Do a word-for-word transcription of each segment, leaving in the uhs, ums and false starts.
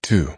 two.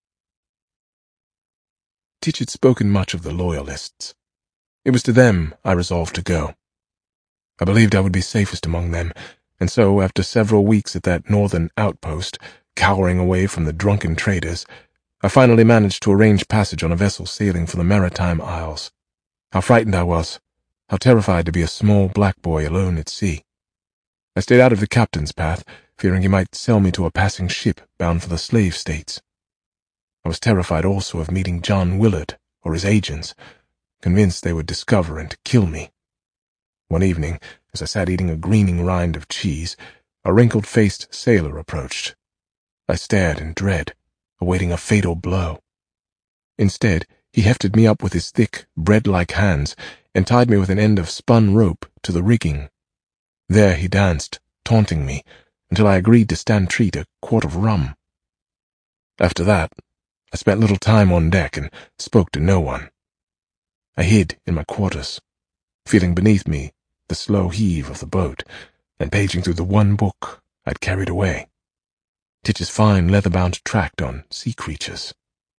Teach had spoken much of the Loyalists. It was to them I resolved to go. I believed I would be safest among them, and so, after several weeks at that northern outpost, cowering away from the drunken traders, I finally managed to arrange passage on a vessel sailing for the Maritime Isles. How frightened I was, how terrified to be a small black boy alone at sea. I stayed out of the captain's path, fearing he might sell me to a passing ship bound for the slave states. I was terrified also of meeting John Willard or his agents, convinced they would discover and kill me. One evening, as I sat eating a greening rind of cheese, a wrinkled-faced sailor approached. I stared in dread, awaiting a fatal blow. Instead, he hefted me up with his thick, bread-like hands and tied me with an end of spun rope to the rigging. There he danced, taunting me, until I agreed to stand treat a quart of rum. After that, I spent little time on deck and spoke to no one. I hid in my quarters, feeling beneath me the slow heave of the boat, and paging through the one book I'd carried away, Titch's fine leather-bound tract on sea creatures.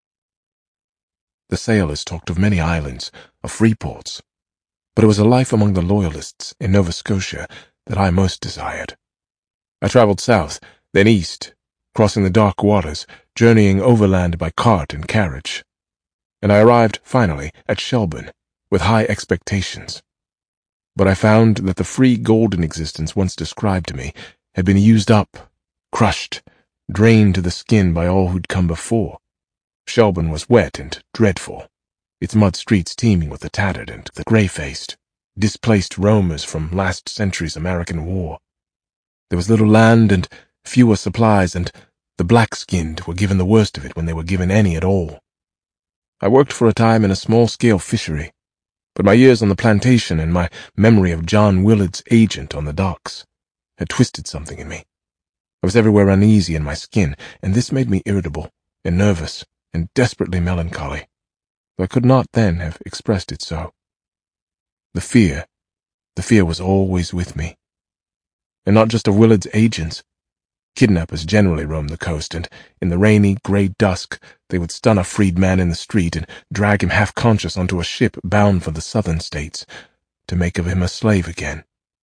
The sailors talked of many islands, of free ports, but it was a life among the Loyalists in Nova Scotia that I most desired. I traveled south, then east, crossing the dark waters, journeying overland by cart and carriage, and I arrived, finally, at Shelburne, with high expectations. But I found that the free golden existence once described to me had been used up, crushed, drained to the skin by all who'd come before. Shelburne was wet and dreadful, its mud streets teeming with the tattered and the grey-faced, displaced roamers from last century's American war. There was little land and fewer supplies, and the black-skinned were given the worst of it when they were given any at all. I worked for a time in a small-scale fishery, but my years on the plantation and my memory of John Willard's agent on the docks had twisted something in me. I was everywhere uneasy in my skin, and this made me irritable and nervous and desperately melancholy, though I could not then have expressed it so. The fear, the fear was always with me. And not just of Willard's agents. Kidnappers generally roamed the coast, and in the rainy, grey dusk they would stun a freed man in the street and drag him half-conscious onto a ship bound for the southern states, to make of him a slave again.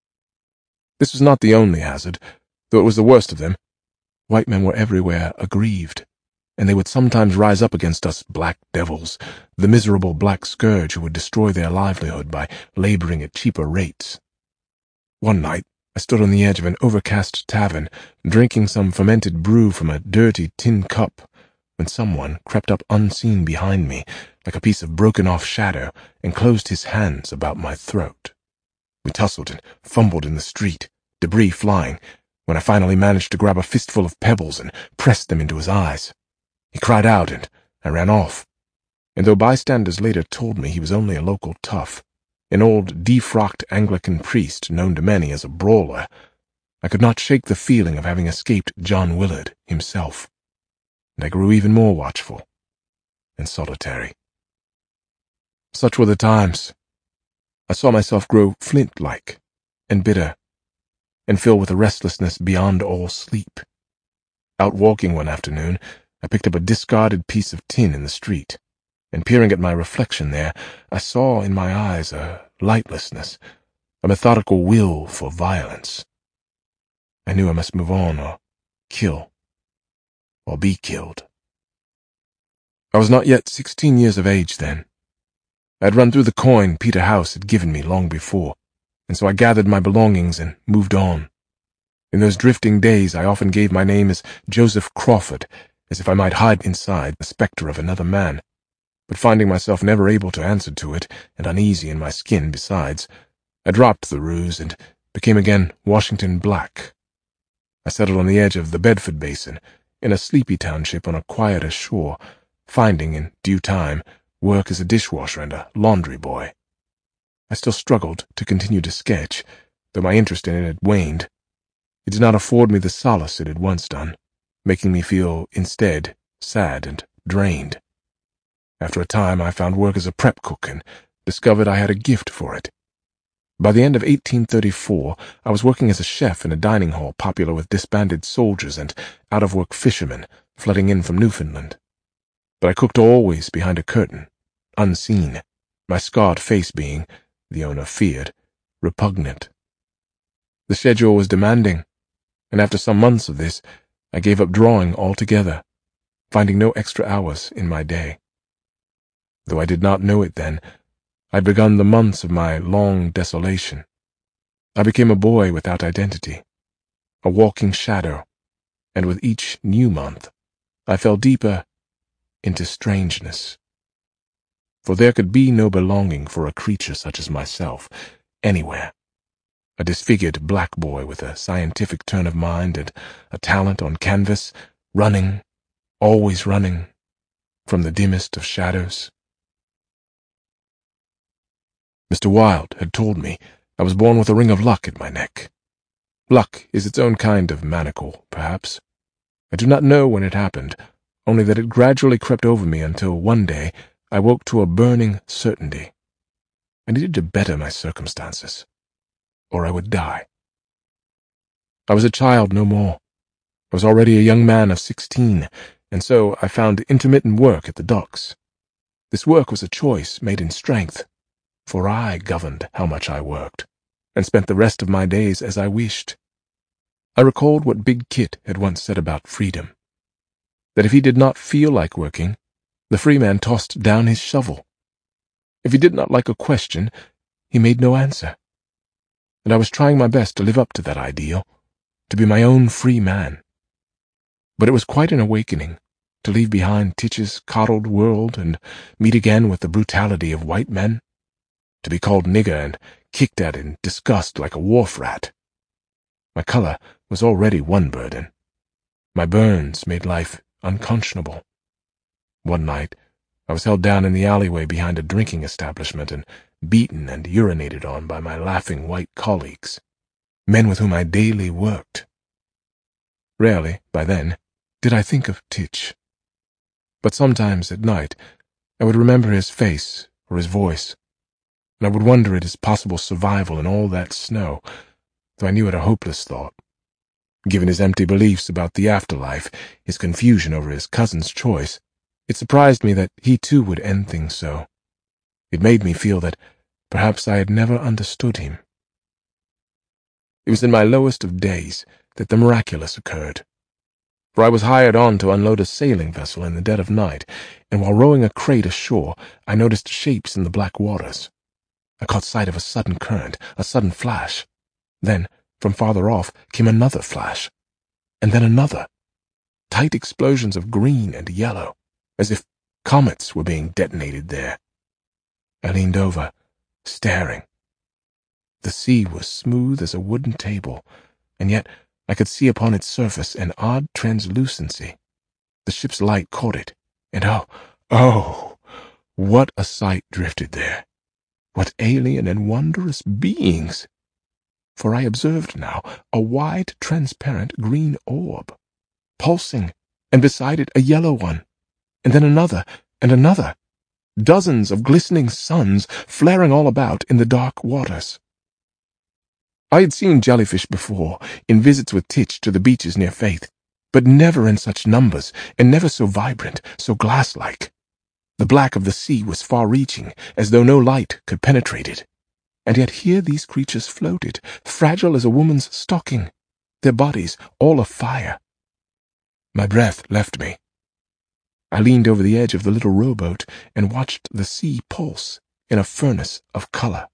This was not the only hazard, though it was the worst of them. White men were everywhere aggrieved, and they would sometimes rise up against us black devils, the miserable black scourge who would destroy their livelihood by laboring at cheaper rates. One night, I stood on the edge of an overcast tavern, drinking some fermented brew from a dirty tin cup, when someone crept up unseen behind me, like a piece of broken-off shadow, and closed his hands about my throat. We tussled and fumbled in the street, debris flying, when I finally managed to grab a fistful of pebbles and pressed them into his eyes. He cried out, and I ran off, and though bystanders later told me he was only a local tough, an old defrocked Anglican priest known to many as a brawler, I could not shake the feeling of having escaped John Willard himself, and I grew even more watchful and solitary. Such were the times. I saw myself grow flint-like and bitter, and filled with a restlessness beyond all sleep. Out walking one afternoon, I picked up a discarded piece of tin in the street, and peering at my reflection there, I saw in my eyes a lightlessness, a methodical will for violence. I knew I must move on or kill, or be killed. I was not yet sixteen years of age then. I had run through the coin Peter House had given me long before, and so I gathered my belongings and moved on. In those drifting days I often gave my name as Joseph Crawford, as if I might hide inside the spectre of another man. But finding myself never able to answer to it, and uneasy in my skin besides, I dropped the ruse and became again Washington Black. I settled on the edge of the Bedford Basin, in a sleepy township on a quieter shore, finding, in due time, work as a dishwasher and a laundry boy. I still struggled to continue to sketch, though my interest in it had waned. It did not afford me the solace it had once done, making me feel, instead, sad and drained. After a time I found work as a prep cook and discovered I had a gift for it. By the end of eighteen thirty-four, I was working as a chef in a dining hall popular with disbanded soldiers and out-of-work fishermen flooding in from Newfoundland. But I cooked always behind a curtain, unseen, my scarred face being, the owner feared, repugnant. The schedule was demanding, and after some months of this, I gave up drawing altogether, finding no extra hours in my day. Though I did not know it then, I had begun the months of my long desolation. I became a boy without identity, a walking shadow, and with each new month, I fell deeper into strangeness. For there could be no belonging for a creature such as myself, anywhere. A disfigured black boy with a scientific turn of mind and a talent on canvas, running, always running, from the dimmest of shadows. Mister Wilde had told me I was born with a ring of luck at my neck. Luck is its own kind of manacle, perhaps. I do not know when it happened, only that it gradually crept over me until one day I woke to a burning certainty. I needed to better my circumstances, or I would die. I was a child no more. I was already a young man of sixteen, and so I found intermittent work at the docks. This work was a choice made in strength, for I governed how much I worked, and spent the rest of my days as I wished. I recalled what Big Kit had once said about freedom, that if he did not feel like working, the free man tossed down his shovel. If he did not like a question, he made no answer. And I was trying my best to live up to that ideal, to be my own free man. But it was quite an awakening to leave behind Titch's coddled world and meet again with the brutality of white men, to be called nigger and kicked at in disgust like a wharf rat. My color was already one burden. My burns made life unconscionable. One night, I was held down in the alleyway behind a drinking establishment and beaten and urinated on by my laughing white colleagues, men with whom I daily worked. Rarely, by then, did I think of Titch. But sometimes at night, I would remember his face or his voice, and I would wonder at his possible survival in all that snow, though I knew it a hopeless thought. Given his empty beliefs about the afterlife, his confusion over his cousin's choice, it surprised me that he too would end things so. It made me feel that perhaps I had never understood him. It was in my lowest of days that the miraculous occurred. For I was hired on to unload a sailing vessel in the dead of night, and while rowing a crate ashore, I noticed shapes in the black waters. I caught sight of a sudden current, a sudden flash. Then, from farther off, came another flash, and then another. Tight explosions of green and yellow, as if comets were being detonated there. I leaned over, staring. The sea was smooth as a wooden table, and yet I could see upon its surface an odd translucency. The ship's light caught it, and oh, oh, what a sight drifted there! What alien and wondrous beings! For I observed now a wide, transparent green orb, pulsing, and beside it a yellow one, and then another, and another, dozens of glistening suns flaring all about in the dark waters. I had seen jellyfish before, in visits with Titch to the beaches near Faith, but never in such numbers, and never so vibrant, so glass-like. The black of the sea was far-reaching, as though no light could penetrate it. And yet here these creatures floated, fragile as a woman's stocking, their bodies all afire. My breath left me. I leaned over the edge of the little rowboat and watched the sea pulse in a furnace of color.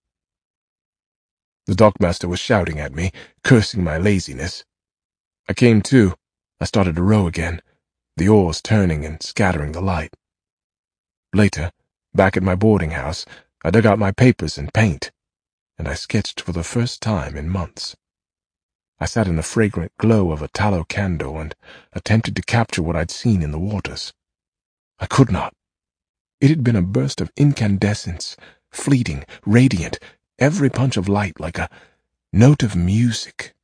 The dockmaster was shouting at me, cursing my laziness. I came to. I started to row again, the oars turning and scattering the light. Later, back at my boarding house, I dug out my papers and paint, and I sketched for the first time in months. I sat in the fragrant glow of a tallow candle and attempted to capture what I'd seen in the waters. I could not. It had been a burst of incandescence, fleeting, radiant, every punch of light like a note of music.